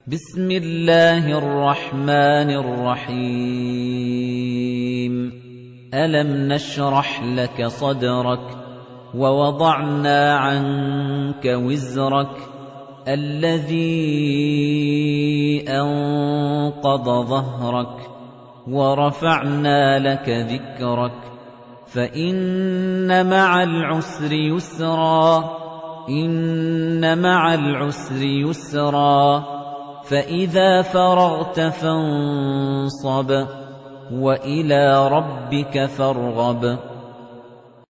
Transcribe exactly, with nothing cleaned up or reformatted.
بسم الله الرحمن الرحيم ألم نشرح لك صدرك ووضعنا عنك وزرك الذي أنقض ظهرك ورفعنا لك ذكرك فإن مع العسر يسرا إن مع العسر يسرا فإذا فرغت فانصب وإلى ربك فارغب